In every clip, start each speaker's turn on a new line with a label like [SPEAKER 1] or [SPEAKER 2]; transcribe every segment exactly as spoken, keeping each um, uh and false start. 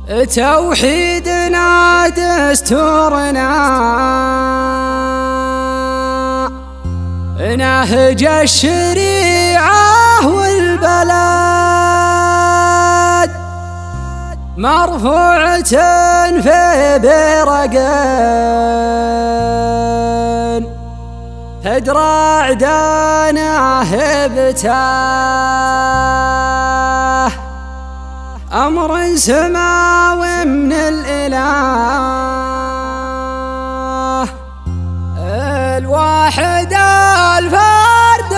[SPEAKER 1] توحيدنا دستورنا نهج الشريعة والبلد مرفوعة في برقان هدرع عدانا هبته أمر سماوي من الإله الواحد الفرد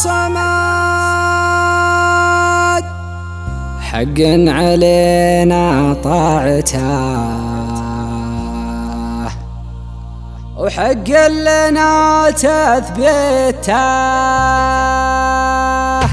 [SPEAKER 1] الصمد حق علينا طاعته وحق لنا تثبيته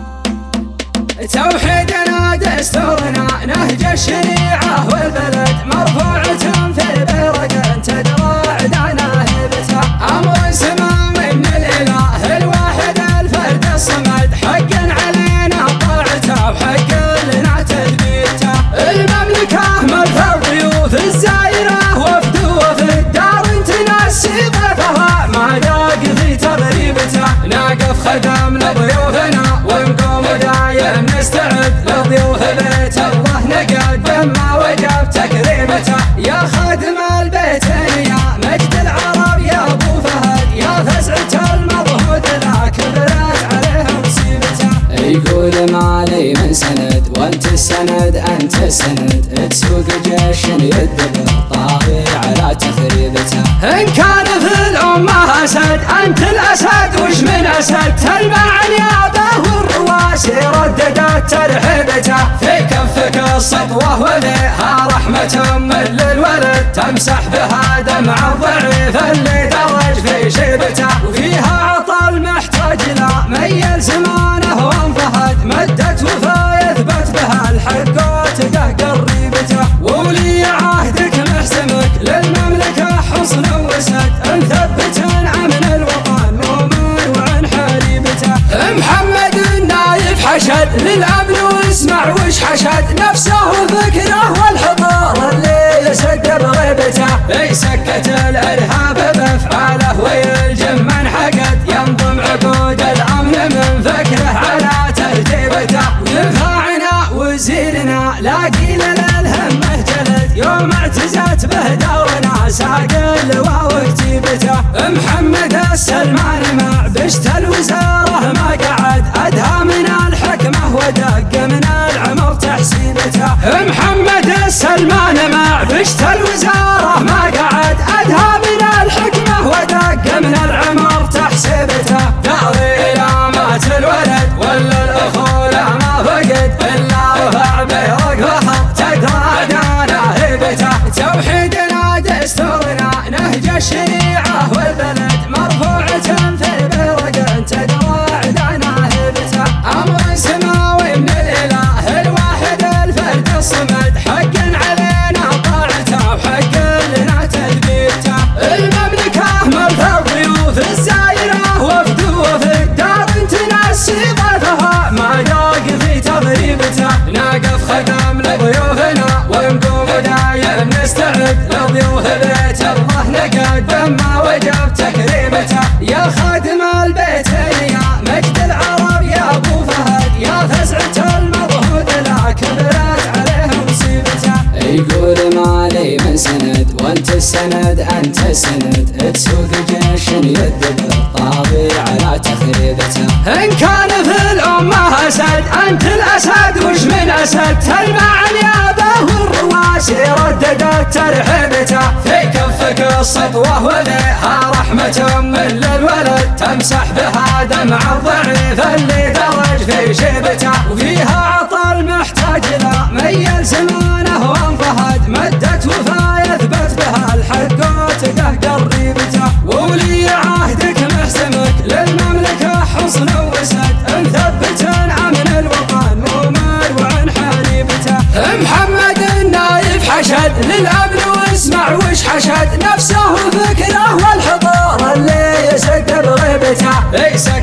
[SPEAKER 1] توحيدنا دستورنا نهج الشريعة والبلد مرفوعة في برقان تدرى عدانا هبته أمر سماوي من الإله الواحد الفرد الصمد حق علينا طاعته وحق لنا تثبيته المملكة ملك الضيوف الزائرة وفد وفد دار تنسي ضيفها ما داق في تغريبته ناقف خدم لضيوفنا ونقوم دايم نستعد لضيوف بيت الله نقدم ما وجب تكريمته يا خادم البيت يا مجد العرب يا ابو فهد يا فزعة المضهود لا كبرت عليه مصيبته يقول ما لي من سند وانت السند انت السند تسوق جيش يدبر طاغي على تخريبته ان كان في الامه اسد انت الاسد وش من اسد تلمع اليابه والرواسي رددت ترحيبته في كفك السطوه وفيها رحمه من للولد تمسح بها دمع الضعيف اللي درج في شيبته وفيها عطى المحتاج لا ميل زمانه وانفهد مدت وفا يثبت بها الحق وتقه قريبته وولي عهدك محسمك للمملكه حصن وسد مثبت امن الوطن مؤمن وعن حريبته محمد النايف حشد للامن واسمع وش حشد نفسه وفكره والحضور اللي يسد بغيبته يسكت الارهاب بافعاله ويلجم من حقد ينظم عقود الامن من فكره على ترتيبته ودفاعنا وزيرنا لاقي للهمه جلد يوم اعتزت به دورنا ساق اللواء وكتيبته محمد السلمان مع بشت الوزاره ما قعد ادهى من الحكمه ودق من العمر تحسيبته محمد السلمان مع بشت الوزاره ما قعد ادهى من الحكمه ودق من العمر تحسيبته داري الى مات الولد ولا الاخوله ما فقد الا رفع بيرق فخر تقرا عدانا هيبته توحيدنا دستورنا نهج الشريعه والبلد مرفوعه في برقان تدرى عدانا هيبته امر سماوي من الاله الواحد الفرد الصمد حق علينا طاعته وحق لنا تثبيته المملكه ملك الضيوف الزائره وفد وفد دار تنسي ضيفها ما داق في تغريبته ناقف خدم لضيوفنا ونقوم دايم نستعد لضيوف بيت الله نقدم ما وجب تكريمته يا خادم البيت يا مجد العرب يا ابو فهد يا فزعة المضهود لا كبرت عليه مصيبته يقول ما لي من سند وانت السند انت السند تسوق جيش يدبر طاغي على تخريبته ان كان في الامه اسد انت الاسد وش من اسد تلمع اليابه والرواسي رددت ترحيبته في كفك السطوه وفيها رحمه من للولد تمسح بها دمع الضعيف اللي درج في شيبته وفيها عطى المحتاج لا ميل زمانه وانفهد مدت وفا يثبت بها الحق وتقه قريبته وولي عهدك محسمك للمملكه حصن وسد مثبت امن الوطن مؤمن وعن حريبته محمد النايف حشد للامن واسمع وش حشد نفسه وفكره والحضور اللي يسد بغيبته